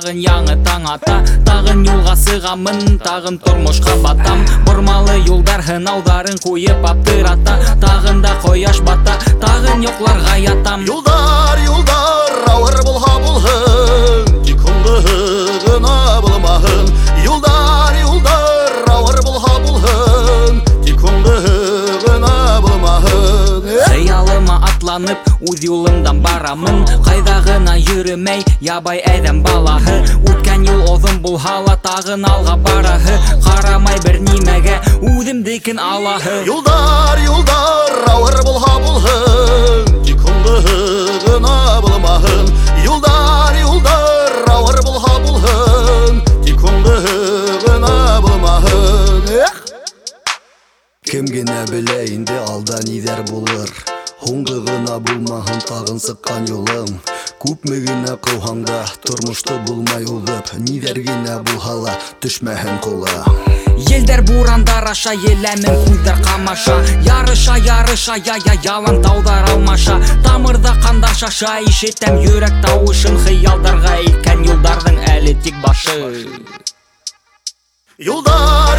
тағын яңы таң ата. Тағын юлға сығамын, тағын тұрмышқа батам. Бұрмалы юлдар хынаударын қойып аптырата. Тағында қояш бата, тағын yoqlarga ятам. Юлдар, ауыр болға болғын, тек оңдығына болмағын. Юлдар, ауыр болға болғын, тек оңдығына болмағын. Хыялыма атланып, үз юлымдан барамын. Қайдағына йөрмәй, ябай әдәм балаһы. Үткән юл озын булһа, тағын алға бараһы. Қарамай бер нимәгә, үземдекен алаһы. Юлдар, ауыр болға болғын, тек оңдығына болмағын. Юлдар, ауыр болға болғын, тек оңдығына болмағын. Кем генә белә инде алда нидәр булыр. Оңдығына булмағын тағын сыққан юлың. Күпме генә кылһаң да тормышты булмай узып, нидәр генә булһа төшмәһен кулы. Елдер бурандар аша, еләмен күздер камаша. Ярыша, ялан таудар алмаша. Тамырда қандар шаша, ишетәм йөрәк тавышын. Хыялдарға илткән юлдардың әле тик башы. Юлдар,